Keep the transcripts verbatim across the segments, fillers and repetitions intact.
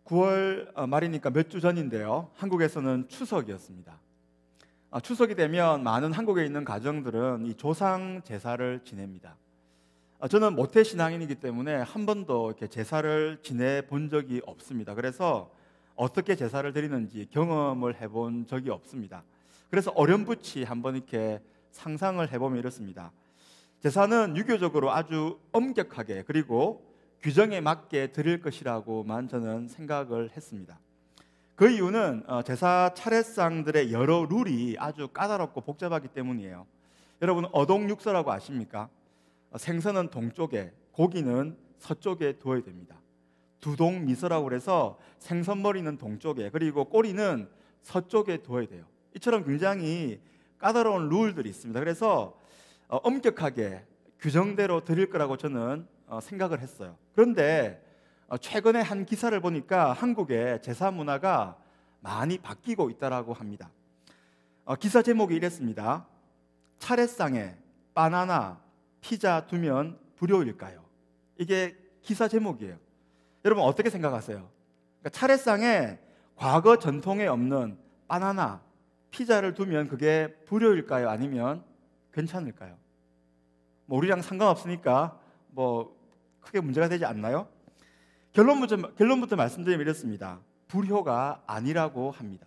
구월 말이니까 몇 주 전인데요. 한국에서는 추석이었습니다. 추석이 되면 많은 한국에 있는 가정들은 이 조상 제사를 지냅니다. 저는 모태 신앙인이기 때문에 한 번도 이렇게 제사를 지내 본 적이 없습니다. 그래서 어떻게 제사를 드리는지 경험을 해본 적이 없습니다. 그래서 어렴풋이 한번 이렇게 상상을 해보면 이렇습니다. 제사는 유교적으로 아주 엄격하게 그리고 규정에 맞게 드릴 것이라고만 저는 생각을 했습니다. 그 이유는 제사 차례상들의 여러 룰이 아주 까다롭고 복잡하기 때문이에요. 여러분, 어동육서라고 아십니까? 생선은 동쪽에, 고기는 서쪽에 두어야 됩니다. 두동미서라고 해서 생선 머리는 동쪽에, 그리고 꼬리는 서쪽에 두어야 돼요. 이처럼 굉장히 까다로운 룰들이 있습니다. 그래서 엄격하게 규정대로 드릴 거라고 저는 생각을 했어요. 그런데 최근에 한 기사를 보니까 한국의 제사 문화가 많이 바뀌고 있다고 합니다. 기사 제목이 이랬습니다. 차례상에 바나나, 피자 두면 불효일까요? 이게 기사 제목이에요. 여러분 어떻게 생각하세요? 그러니까 차례상에 과거 전통에 없는 바나나, 피자를 두면 그게 불효일까요? 아니면 괜찮을까요? 뭐 우리랑 상관없으니까 뭐 크게 문제가 되지 않나요? 결론부터, 결론부터 말씀드리면 이렇습니다. 불효가 아니라고 합니다.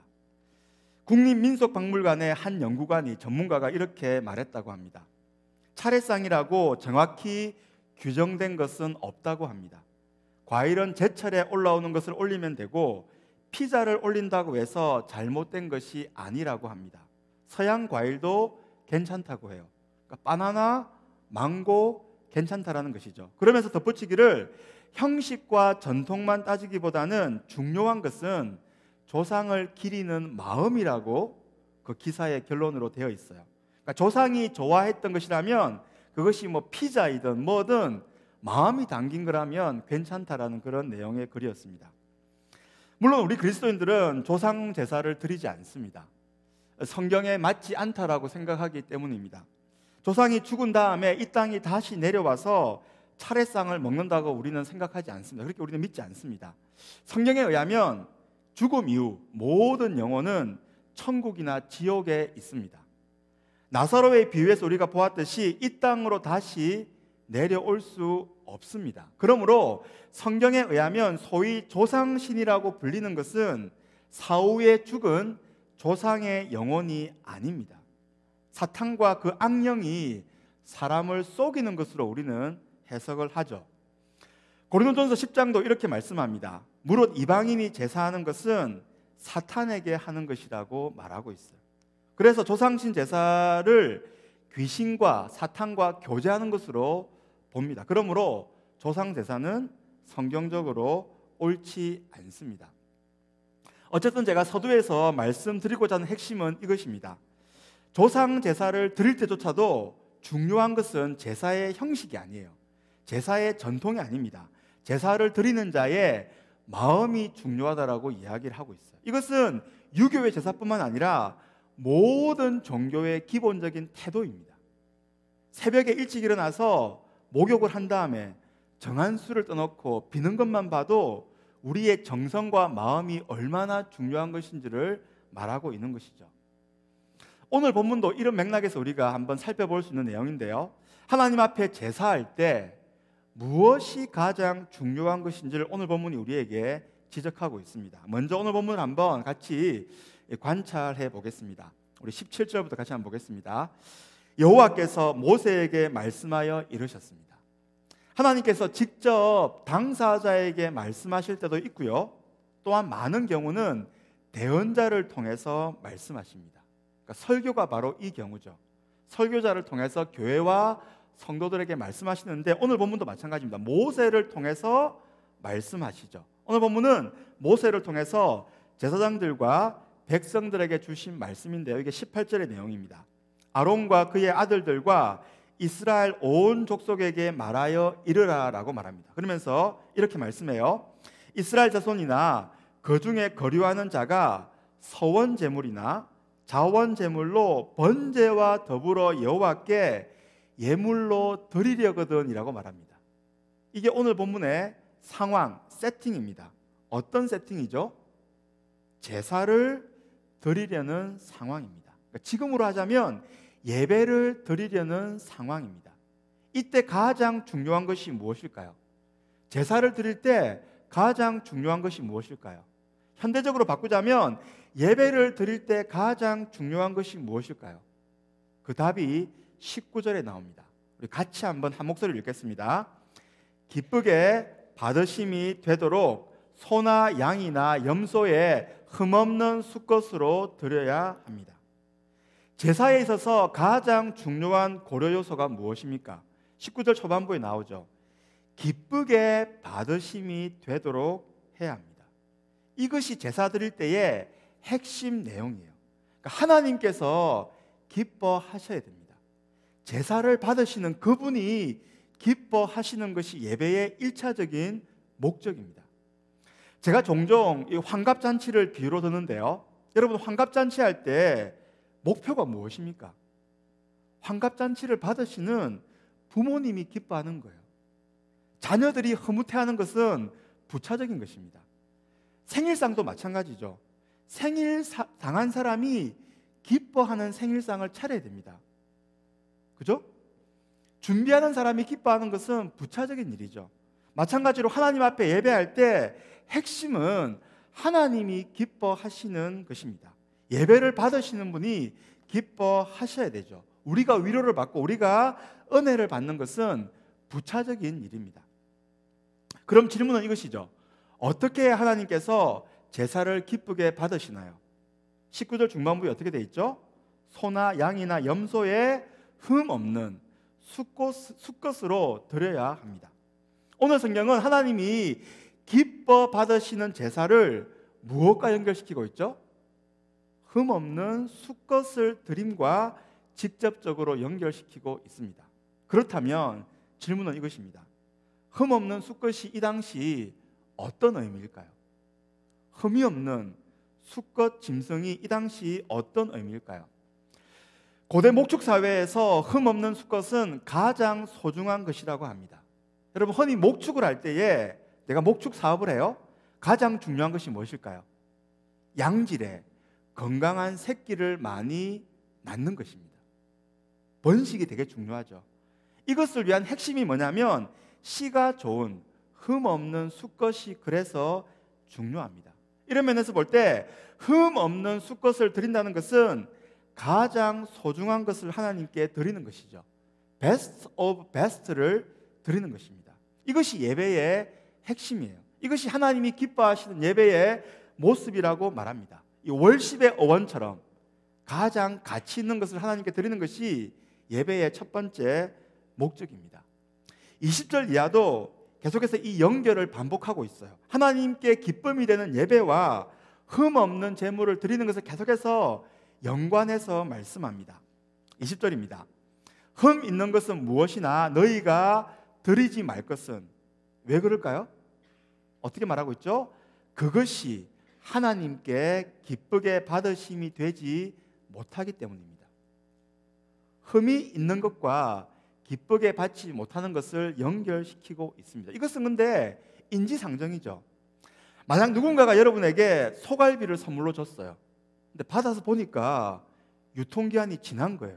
국립민속박물관의 한 연구관이 전문가가 이렇게 말했다고 합니다. 차례상이라고 정확히 규정된 것은 없다고 합니다. 과일은 제철에 올라오는 것을 올리면 되고 피자를 올린다고 해서 잘못된 것이 아니라고 합니다. 서양 과일도 괜찮다고 해요. 그러니까 바나나, 망고 괜찮다라는 것이죠. 그러면서 덧붙이기를 형식과 전통만 따지기보다는 중요한 것은 조상을 기리는 마음이라고 그 기사의 결론으로 되어 있어요. 그러니까 조상이 좋아했던 것이라면 그것이 뭐 피자이든 뭐든 마음이 담긴 거라면 괜찮다라는 그런 내용의 글이었습니다. 물론 우리 그리스도인들은 조상 제사를 드리지 않습니다. 성경에 맞지 않다라고 생각하기 때문입니다. 조상이 죽은 다음에 이 땅이 다시 내려와서 차례상을 먹는다고 우리는 생각하지 않습니다. 그렇게 우리는 믿지 않습니다. 성경에 의하면 죽음 이후 모든 영혼은 천국이나 지옥에 있습니다. 나사로의 비유에서 우리가 보았듯이 이 땅으로 다시 내려올 수 없습니다. 그러므로 성경에 의하면 소위 조상신이라고 불리는 것은 사후에 죽은 조상의 영혼이 아닙니다. 사탄과 그 악령이 사람을 속이는 것으로 우리는 해석을 하죠. 고린도전서 십 장도 이렇게 말씀합니다. 무릇 이방인이 제사하는 것은 사탄에게 하는 것이라고 말하고 있어요. 그래서 조상신 제사를 귀신과 사탄과 교제하는 것으로 봅니다. 그러므로 조상 제사는 성경적으로 옳지 않습니다. 어쨌든 제가 서두에서 말씀드리고자 하는 핵심은 이것입니다. 조상 제사를 드릴 때조차도 중요한 것은 제사의 형식이 아니에요. 제사의 전통이 아닙니다. 제사를 드리는 자의 마음이 중요하다라고 이야기를 하고 있어요. 이것은 유교의 제사뿐만 아니라 모든 종교의 기본적인 태도입니다. 새벽에 일찍 일어나서 목욕을 한 다음에 정한 수를 떠놓고 비는 것만 봐도 우리의 정성과 마음이 얼마나 중요한 것인지를 말하고 있는 것이죠. 오늘 본문도 이런 맥락에서 우리가 한번 살펴볼 수 있는 내용인데요. 하나님 앞에 제사할 때 무엇이 가장 중요한 것인지를 오늘 본문이 우리에게 지적하고 있습니다. 먼저 오늘 본문을 한번 같이 관찰해 보겠습니다. 우리 십칠 절부터 같이 한번 보겠습니다. 여호와께서 모세에게 말씀하여 이르셨습니다. 하나님께서 직접 당사자에게 말씀하실 때도 있고요. 또한 많은 경우는 대언자를 통해서 말씀하십니다. 그러니까 설교가 바로 이 경우죠. 설교자를 통해서 교회와 성도들에게 말씀하시는데 오늘 본문도 마찬가지입니다. 모세를 통해서 말씀하시죠. 오늘 본문은 모세를 통해서 제사장들과 백성들에게 주신 말씀인데요. 이게 십팔 절의 내용입니다. 아론과 그의 아들들과 이스라엘 온 족속에게 말하여 이르라라고 말합니다. 그러면서 이렇게 말씀해요. 이스라엘 자손이나 그 중에 거류하는 자가 서원 제물이나 자원 제물로 번제와 더불어 여호와께 예물로 드리려거든이라고 말합니다. 이게 오늘 본문의 상황, 세팅입니다. 어떤 세팅이죠? 제사를 드리려는 상황입니다. 그러니까 지금으로 하자면 예배를 드리려는 상황입니다. 이때 가장 중요한 것이 무엇일까요? 제사를 드릴 때 가장 중요한 것이 무엇일까요? 현대적으로 바꾸자면 예배를 드릴 때 가장 중요한 것이 무엇일까요? 그 답이 십구 절에 나옵니다. 우리 같이 한번 한 목소리를 읽겠습니다. 기쁘게 받으심이 되도록 소나 양이나 염소에 흠없는 수것으로 드려야 합니다. 제사에 있어서 가장 중요한 고려 요소가 무엇입니까? 십구 절 초반부에 나오죠. 기쁘게 받으심이 되도록 해야 합니다. 이것이 제사 드릴 때의 핵심 내용이에요. 그러니까 하나님께서 기뻐하셔야 됩니다. 제사를 받으시는 그분이 기뻐하시는 것이 예배의 일차적인 목적입니다. 제가 종종 이 환갑잔치를 비유로 드는데요. 여러분, 환갑잔치 할 때 목표가 무엇입니까? 환갑잔치를 받으시는 부모님이 기뻐하는 거예요. 자녀들이 흐뭇해하는 것은 부차적인 것입니다. 생일상도 마찬가지죠. 생일 사, 당한 사람이 기뻐하는 생일상을 차려야 됩니다. 그죠? 준비하는 사람이 기뻐하는 것은 부차적인 일이죠. 마찬가지로 하나님 앞에 예배할 때 핵심은 하나님이 기뻐하시는 것입니다. 예배를 받으시는 분이 기뻐하셔야 되죠. 우리가 위로를 받고 우리가 은혜를 받는 것은 부차적인 일입니다. 그럼 질문은 이것이죠. 어떻게 하나님께서 제사를 기쁘게 받으시나요? 십구 절 중반부에 어떻게 되어 있죠? 소나 양이나 염소에 흠 없는 수꽃, 수것으로 드려야 합니다. 오늘 성경은 하나님이 기뻐 받으시는 제사를 무엇과 연결시키고 있죠? 흠 없는 수것을 드림과 직접적으로 연결시키고 있습니다. 그렇다면 질문은 이것입니다. 흠 없는 수것이 이 당시 어떤 의미일까요? 흠이 없는 수것 짐승이 이 당시 어떤 의미일까요? 고대 목축 사회에서 흠 없는 수것은 가장 소중한 것이라고 합니다. 여러분, 흔히 목축을 할 때에 내가 목축 사업을 해요. 가장 중요한 것이 무엇일까요? 양질의 건강한 새끼를 많이 낳는 것입니다. 번식이 되게 중요하죠. 이것을 위한 핵심이 뭐냐면 씨가 좋은 흠 없는 수것이 그래서 중요합니다. 이런 면에서 볼 때 흠 없는 수것을 드린다는 것은 가장 소중한 것을 하나님께 드리는 것이죠. 베스트 오브 베스트를 드리는 것입니다. 이것이 예배의 핵심이에요. 이것이 하나님이 기뻐하시는 예배의 모습이라고 말합니다. 이 월십의 어원처럼 가장 가치 있는 것을 하나님께 드리는 것이 예배의 첫 번째 목적입니다. 이십 절 이하도 계속해서 이 연결을 반복하고 있어요. 하나님께 기쁨이 되는 예배와 흠 없는 제물을 드리는 것을 계속해서 연관해서 말씀합니다. 이십 절입니다. 흠 있는 것은 무엇이나 너희가 드리지 말 것은, 왜 그럴까요? 어떻게 말하고 있죠? 그것이 하나님께 기쁘게 받으심이 되지 못하기 때문입니다. 흠이 있는 것과 기쁘게 받지 못하는 것을 연결시키고 있습니다. 이것은 근데 인지상정이죠. 만약 누군가가 여러분에게 소갈비를 선물로 줬어요. 근데 받아서 보니까 유통기한이 지난 거예요.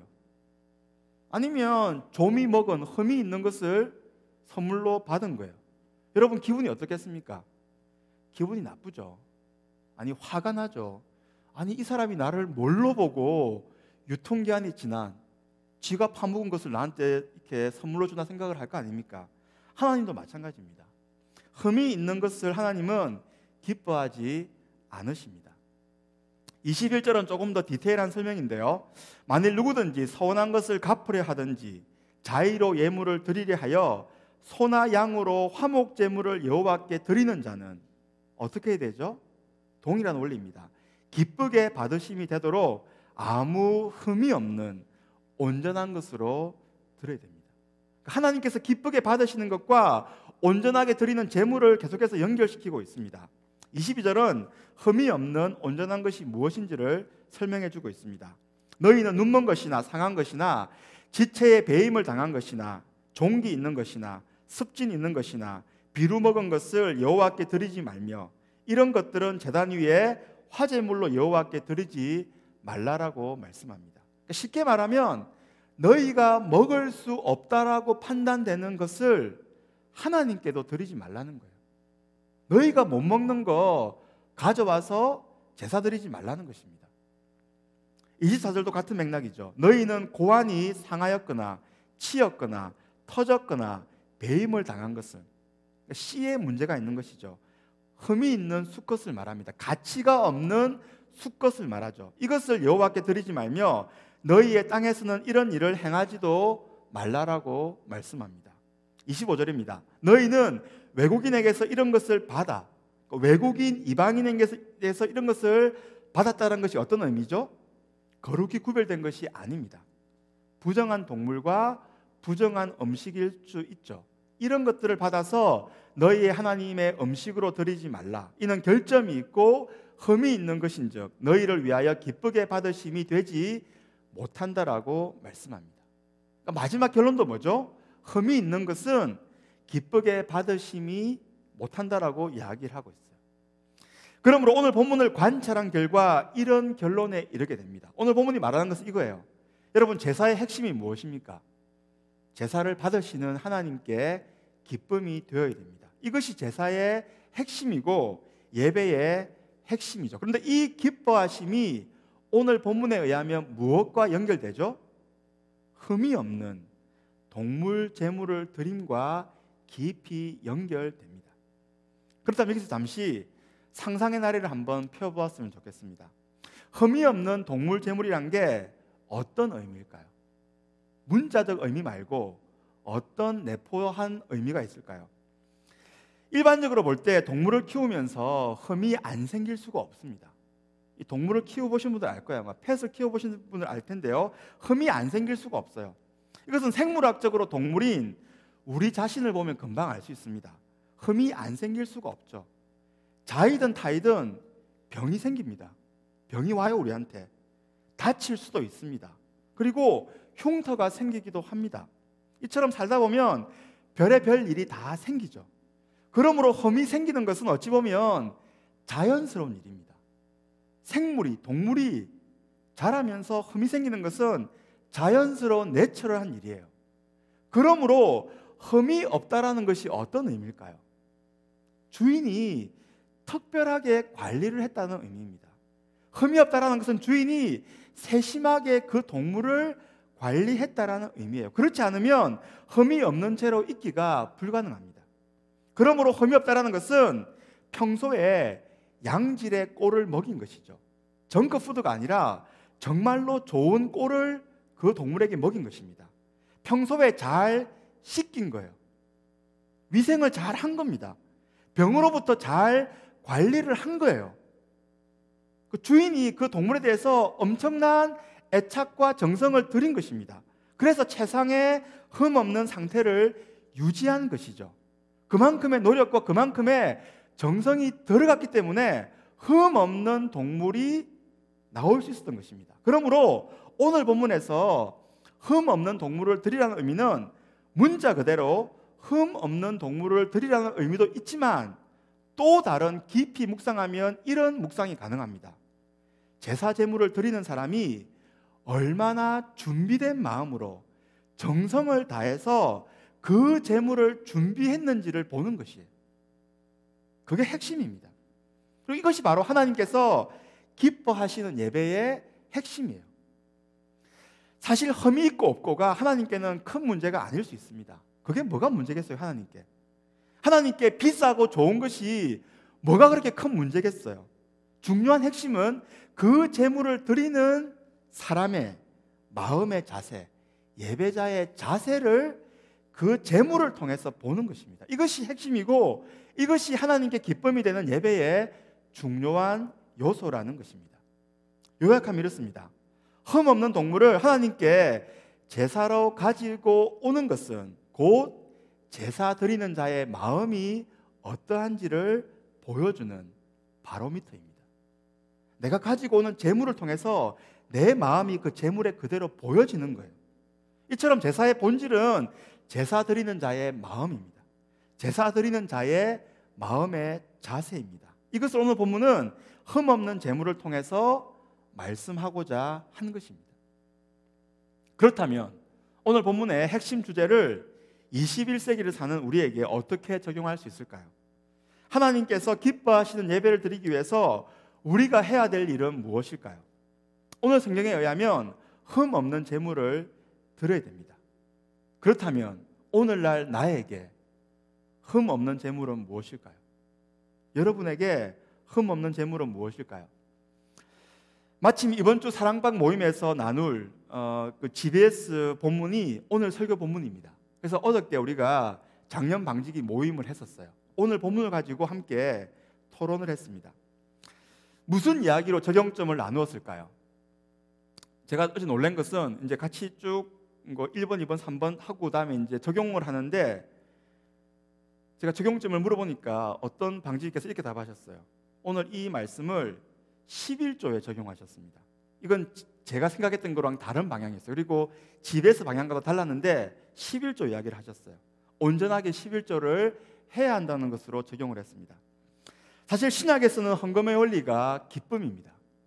아니면 좀이 먹은 흠이 있는 것을 선물로 받은 거예요. 여러분, 기분이 어떻겠습니까? 기분이 나쁘죠. 아니, 화가 나죠. 아니, 이 사람이 나를 뭘로 보고 유통기한이 지난 지가 파먹은 것을 나한테 이렇게 선물로 주나 생각을 할 거 아닙니까? 하나님도 마찬가지입니다. 흠이 있는 것을 하나님은 기뻐하지 않으십니다. 이십일 절은 조금 더 디테일한 설명인데요. 만일 누구든지 서운한 것을 갚으려 하든지 자의로 예물을 드리려 하여 소나 양으로 화목 제물을 여호와께 드리는 자는 어떻게 해야 되죠? 동일한 원리입니다. 기쁘게 받으심이 되도록 아무 흠이 없는 온전한 것으로 드려야 됩니다. 하나님께서 기쁘게 받으시는 것과 온전하게 드리는 제물을 계속해서 연결시키고 있습니다. 이십이 절은 흠이 없는 온전한 것이 무엇인지를 설명해 주고 있습니다. 너희는 눈먼 것이나 상한 것이나 지체에 배임을 당한 것이나 종기 있는 것이나 습진 있는 것이나 비루 먹은 것을 여호와께 드리지 말며 이런 것들은 제단 위에 화제물로 여호와께 드리지 말라라고 말씀합니다. 그러니까 쉽게 말하면 너희가 먹을 수 없다라고 판단되는 것을 하나님께도 드리지 말라는 거예요. 너희가 못 먹는 거 가져와서 제사 드리지 말라는 것입니다. 이십사 절도 같은 맥락이죠. 너희는 고환이 상하였거나 치였거나 터졌거나 배임을 당한 것은, 씨에 문제가 있는 것이죠. 흠이 있는 수컷을 말합니다. 가치가 없는 수컷을 말하죠. 이것을 여호와께 드리지 말며 너희의 땅에서는 이런 일을 행하지도 말라라고 말씀합니다. 이십오 절입니다. 너희는 외국인에게서 이런 것을 받아, 외국인 이방인에게서 이런 것을 받았다는 것이 어떤 의미죠? 거룩히 구별된 것이 아닙니다. 부정한 동물과 부정한 음식일 수 있죠. 이런 것들을 받아서 너희의 하나님의 음식으로 드리지 말라. 이는 결점이 있고 흠이 있는 것인즉 너희를 위하여 기쁘게 받으심이 되지 못한다라고 말씀합니다. 그러니까 마지막 결론도 뭐죠? 흠이 있는 것은 기쁘게 받으심이 못한다라고 이야기를 하고 있어요. 그러므로 오늘 본문을 관찰한 결과 이런 결론에 이르게 됩니다. 오늘 본문이 말하는 것은 이거예요. 여러분, 제사의 핵심이 무엇입니까? 제사를 받으시는 하나님께 기쁨이 되어야 됩니다. 이것이 제사의 핵심이고 예배의 핵심이죠. 그런데 이 기뻐하심이 오늘 본문에 의하면 무엇과 연결되죠? 흠이 없는 동물 제물을 드림과 깊이 연결됩니다. 그렇다면 여기서 잠시 상상의 나래를 한번 펴보았으면 좋겠습니다. 흠이 없는 동물 제물이란 게 어떤 의미일까요? 문자적 의미 말고 어떤 내포한 의미가 있을까요? 일반적으로 볼 때 동물을 키우면서 흠이 안 생길 수가 없습니다. 이 동물을 키워보신 분들 알 거예요. 아마 펫을 키워보신 분들 알 텐데요. 흠이 안 생길 수가 없어요. 이것은 생물학적으로 동물인 우리 자신을 보면 금방 알 수 있습니다. 흠이 안 생길 수가 없죠. 자이든 타이든 병이 생깁니다. 병이 와요, 우리한테. 다칠 수도 있습니다. 그리고 흉터가 생기기도 합니다. 이처럼 살다 보면 별의별 일이 다 생기죠. 그러므로 흠이 생기는 것은 어찌 보면 자연스러운 일입니다. 생물이, 동물이 자라면서 흠이 생기는 것은 자연스러운 내추럴한 일이에요. 그러므로 흠이 없다라는 것이 어떤 의미일까요? 주인이 특별하게 관리를 했다는 의미입니다. 흠이 없다라는 것은 주인이 세심하게 그 동물을 관리했다라는 의미예요. 그렇지 않으면 흠이 없는 채로 있기가 불가능합니다. 그러므로 흠이 없다라는 것은 평소에 양질의 꼴을 먹인 것이죠. 정크푸드가 아니라 정말로 좋은 꼴을 그 동물에게 먹인 것입니다. 평소에 잘 씻긴 거예요. 위생을 잘 한 겁니다. 병으로부터 잘 관리를 한 거예요. 그 주인이 그 동물에 대해서 엄청난 애착과 정성을 들인 것입니다. 그래서 최상의 흠 없는 상태를 유지한 것이죠. 그만큼의 노력과 그만큼의 정성이 들어갔기 때문에 흠 없는 동물이 나올 수 있었던 것입니다. 그러므로 오늘 본문에서 흠 없는 동물을 드리라는 의미는 문자 그대로 흠 없는 동물을 드리라는 의미도 있지만 또 다른 깊이 묵상하면 이런 묵상이 가능합니다. 제사 제물을 드리는 사람이 얼마나 준비된 마음으로 정성을 다해서 그 제물을 준비했는지를 보는 것이에요. 그게 핵심입니다. 그리고 이것이 바로 하나님께서 기뻐하시는 예배의 핵심이에요. 사실 흠이 있고 없고가 하나님께는 큰 문제가 아닐 수 있습니다. 그게 뭐가 문제겠어요, 하나님께? 하나님께 비싸고 좋은 것이 뭐가 그렇게 큰 문제겠어요? 중요한 핵심은 그 제물을 드리는 사람의 마음의 자세, 예배자의 자세를 그 제물을 통해서 보는 것입니다. 이것이 핵심이고 이것이 하나님께 기쁨이 되는 예배의 중요한 요소라는 것입니다. 요약하면 이렇습니다. 흠 없는 동물을 하나님께 제사로 가지고 오는 것은 곧 제사 드리는 자의 마음이 어떠한지를 보여주는 바로미터입니다. 내가 가지고 오는 제물을 통해서 내 마음이 그 제물에 그대로 보여지는 거예요. 이처럼 제사의 본질은 제사 드리는 자의 마음입니다. 제사 드리는 자의 마음의 자세입니다. 이것을 오늘 본문은 흠없는 재물을 통해서 말씀하고자 하는 것입니다. 그렇다면 오늘 본문의 핵심 주제를 이십일 세기를 사는 우리에게 어떻게 적용할 수 있을까요? 하나님께서 기뻐하시는 예배를 드리기 위해서 우리가 해야 될 일은 무엇일까요? 오늘 성경에 의하면 흠 없는 제물을 드려야 됩니다. 그렇다면 오늘날 나에게 흠 없는 제물은 무엇일까요? 여러분에게 흠 없는 제물은 무엇일까요? 마침 이번 주 사랑방 모임에서 나눌 어, 그 지비에스 본문이 오늘 설교 본문입니다. 그래서 어저께 우리가 장염 방지기 모임을 했었어요. 오늘 본문을 가지고 함께 토론을 했습니다. 무슨 이야기로 적용점을 나누었을까요? 제가 어제 놀란 것은 이제 같이 쭉 일 번, 이 번, 삼 번 하고 그다음에 이제 적용을 하는데 제가 적용점을 물어보니까 어떤 방지기께서 이렇게 답하셨어요. 오늘 이 말씀을 십일조에 적용하셨습니다. 이건 제가 생각했던 거랑 다른 방향이었어요. 그리고 지비에스 방향과도 달랐는데 십일조 이야기를 하셨어요. 온전하게 십일조를 해야 한다는 것으로 적용을 했습니다. 사실 신약에서는 헌금의 원리가 기쁨입니다.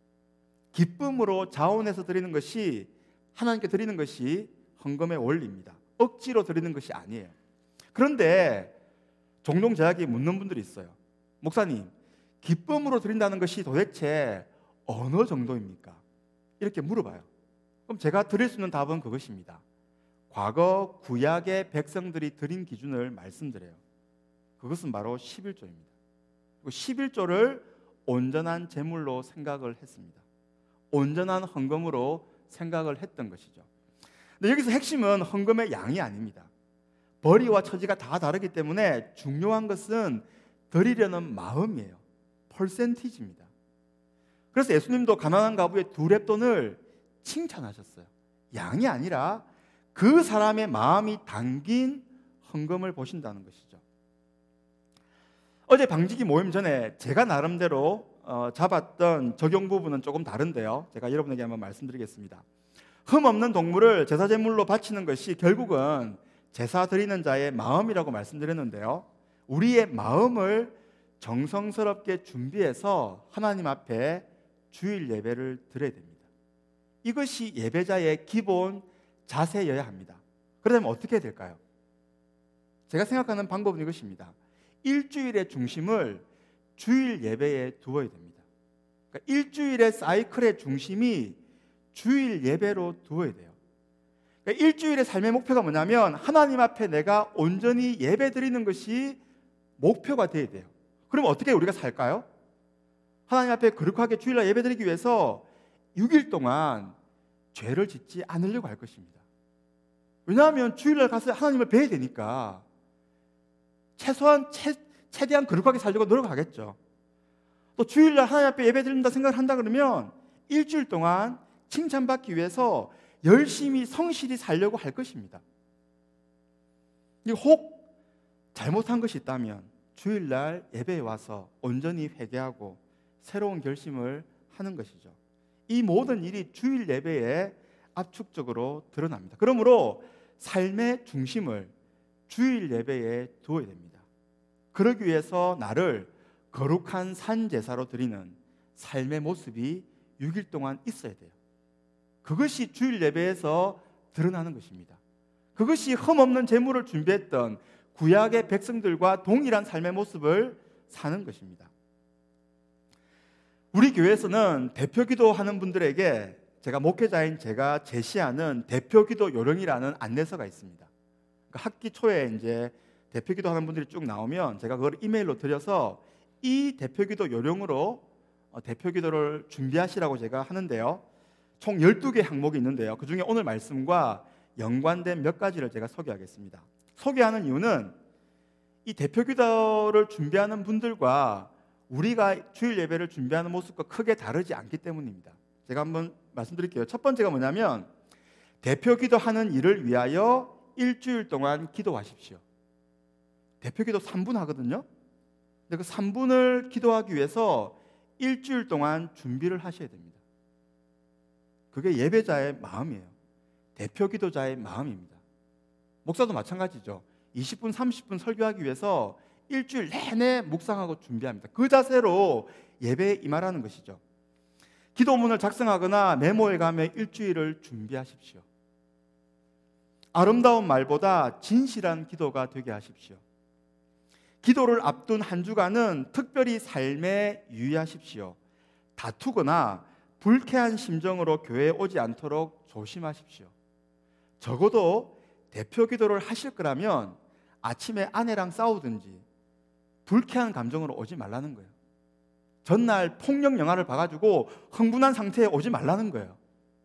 기쁨으로 자원해서 드리는 것이, 하나님께 드리는 것이 헌금의 원리입니다. 억지로 드리는 것이 아니에요. 그런데 종종 저에게 묻는 분들이 있어요. 목사님, 기쁨으로 드린다는 것이 도대체 어느 정도입니까? 이렇게 물어봐요. 그럼 제가 드릴 수 있는 답은 그것입니다. 과거 구약의 백성들이 드린 기준을 말씀드려요. 그것은 바로 십일조입니다. 십일조를 온전한 제물로 생각을 했습니다. 온전한 헌금으로 생각을 했던 것이죠. 근데 여기서 핵심은 헌금의 양이 아닙니다. 벌이와 처지가 다 다르기 때문에 중요한 것은 드리려는 마음이에요. 퍼센티지입니다. 그래서 예수님도 가난한 과부의 두 렙돈을 칭찬하셨어요. 양이 아니라 그 사람의 마음이 담긴 헌금을 보신다는 것이죠. 어제 방지기 모임 전에 제가 나름대로 어, 잡았던 적용 부분은 조금 다른데요. 제가 여러분에게 한번 말씀드리겠습니다. 흠 없는 동물을 제사 제물로 바치는 것이 결국은 제사 드리는 자의 마음이라고 말씀드렸는데요. 우리의 마음을 정성스럽게 준비해서 하나님 앞에 주일 예배를 드려야 됩니다. 이것이 예배자의 기본 자세여야 합니다. 그러면 어떻게 해야 될까요? 제가 생각하는 방법은 이것입니다. 일주일의 중심을 주일 예배에 두어야 됩니다. 그러니까 일주일의 사이클의 중심이 주일 예배로 두어야 돼요. 그러니까 일주일의 삶의 목표가 뭐냐면 하나님 앞에 내가 온전히 예배 드리는 것이 목표가 되어야 돼요. 그럼 어떻게 우리가 살까요? 하나님 앞에 거룩하게 주일날 예배 드리기 위해서 육 일 동안 죄를 짓지 않으려고 할 것입니다. 왜냐하면 주일날 가서 하나님을 뵈야 되니까 최소한 최, 최대한 거룩하게 살려고 노력하겠죠. 또 주일날 하나님 앞에 예배 드린다 생각을 한다 그러면 일주일 동안 칭찬받기 위해서 열심히 성실히 살려고 할 것입니다. 혹 잘못한 것이 있다면 주일날 예배에 와서 온전히 회개하고 새로운 결심을 하는 것이죠. 이 모든 일이 주일 예배에 압축적으로 드러납니다. 그러므로 삶의 중심을 주일 예배에 두어야 됩니다. 그러기 위해서 나를 거룩한 산제사로 드리는 삶의 모습이 육 일 동안 있어야 돼요. 그것이 주일 예배에서 드러나는 것입니다. 그것이 흠없는 제물을 준비했던 구약의 백성들과 동일한 삶의 모습을 사는 것입니다. 우리 교회에서는 대표기도 하는 분들에게 제가 목회자인 제가 제시하는 대표기도 요령이라는 안내서가 있습니다. 그러니까 학기 초에 이제 대표기도 하는 분들이 쭉 나오면 제가 그걸 이메일로 드려서 이 대표기도 요령으로 대표기도를 준비하시라고 제가 하는데요. 총 열두 개 항목이 있는데요. 그중에 오늘 말씀과 연관된 몇 가지를 제가 소개하겠습니다. 소개하는 이유는 이 대표기도를 준비하는 분들과 우리가 주일 예배를 준비하는 모습과 크게 다르지 않기 때문입니다. 제가 한번 말씀드릴게요. 첫 번째가 뭐냐면 대표기도 하는 일을 위하여 일주일 동안 기도하십시오. 대표기도 삼 분 하거든요. 근데 그 삼 분을 기도하기 위해서 일주일 동안 준비를 하셔야 됩니다. 그게 예배자의 마음이에요. 대표기도자의 마음입니다. 목사도 마찬가지죠. 이십 분, 삼십 분 설교하기 위해서 일주일 내내 묵상하고 준비합니다. 그 자세로 예배에 임하라는 것이죠. 기도문을 작성하거나 메모해 가며 일주일을 준비하십시오. 아름다운 말보다 진실한 기도가 되게 하십시오. 기도를 앞둔 한 주간은 특별히 삶에 유의하십시오. 다투거나 불쾌한 심정으로 교회에 오지 않도록 조심하십시오. 적어도 대표 기도를 하실 거라면 아침에 아내랑 싸우든지 불쾌한 감정으로 오지 말라는 거예요. 전날 폭력 영화를 봐가지고 흥분한 상태에 오지 말라는 거예요.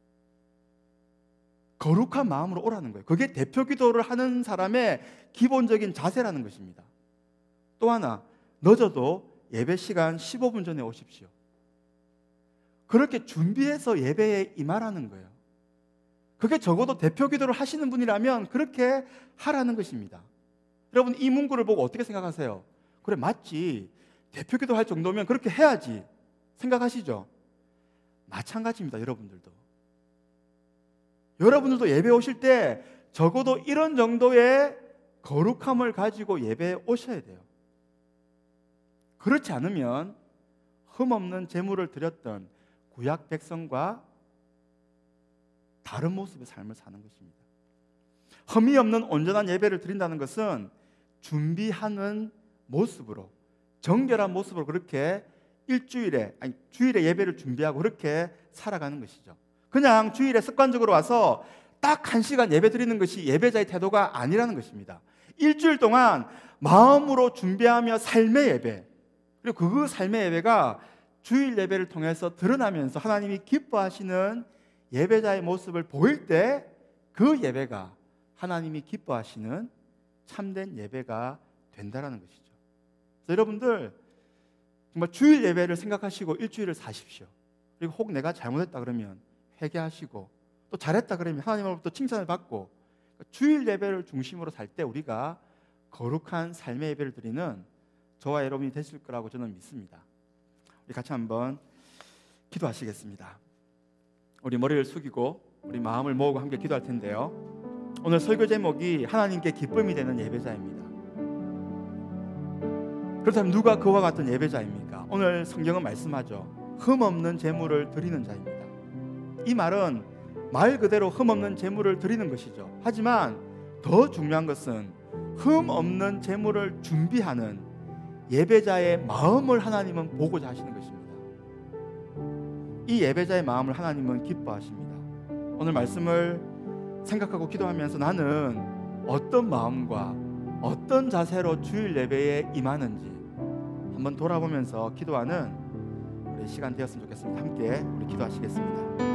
거룩한 마음으로 오라는 거예요. 그게 대표 기도를 하는 사람의 기본적인 자세라는 것입니다. 또 하나, 늦어도 예배 시간 십오 분 전에 오십시오. 그렇게 준비해서 예배에 임하라는 거예요. 그게 적어도 대표 기도를 하시는 분이라면 그렇게 하라는 것입니다. 여러분, 이 문구를 보고 어떻게 생각하세요? 그래, 맞지. 대표 기도 할 정도면 그렇게 해야지 생각하시죠? 마찬가지입니다. 여러분들도 여러분들도 예배 오실 때 적어도 이런 정도의 거룩함을 가지고 예배에 오셔야 돼요. 그렇지 않으면 흠없는 제물을 드렸던 구약 백성과 다른 모습의 삶을 사는 것입니다. 흠이 없는 온전한 예배를 드린다는 것은 준비하는 모습으로, 정결한 모습으로 그렇게 일주일에, 아니 주일에 예배를 준비하고 그렇게 살아가는 것이죠. 그냥 주일에 습관적으로 와서 딱 한 시간 예배 드리는 것이 예배자의 태도가 아니라는 것입니다. 일주일 동안 마음으로 준비하며 삶의 예배, 그리고 그 삶의 예배가 주일 예배를 통해서 드러나면서 하나님이 기뻐하시는 예배자의 모습을 보일 때 그 예배가 하나님이 기뻐하시는 참된 예배가 된다는 것이죠. 그래서 여러분들 정말 주일 예배를 생각하시고 일주일을 사십시오. 그리고 혹 내가 잘못했다 그러면 회개하시고, 또 잘했다 그러면 하나님으로부터 칭찬을 받고, 주일 예배를 중심으로 살 때 우리가 거룩한 삶의 예배를 드리는 저와 여러분이 되실 거라고 저는 믿습니다. 우리 같이 한번 기도하시겠습니다. 우리 머리를 숙이고 우리 마음을 모으고 함께 기도할 텐데요, 오늘 설교 제목이 하나님께 기쁨이 되는 예배자입니다. 그렇다면 누가 그와 같은 예배자입니까? 오늘 성경은 말씀하죠. 흠없는 제물을 드리는 자입니다. 이 말은 말 그대로 흠없는 제물을 드리는 것이죠. 하지만 더 중요한 것은 흠없는 제물을 준비하는 예배자의 마음을 하나님은 보고자 하시는 것입니다. 이 예배자의 마음을 하나님은 기뻐하십니다. 오늘 말씀을 생각하고 기도하면서 나는 어떤 마음과 어떤 자세로 주일 예배에 임하는지 한번 돌아보면서 기도하는 우리 시간 되었으면 좋겠습니다. 함께 우리 기도하시겠습니다.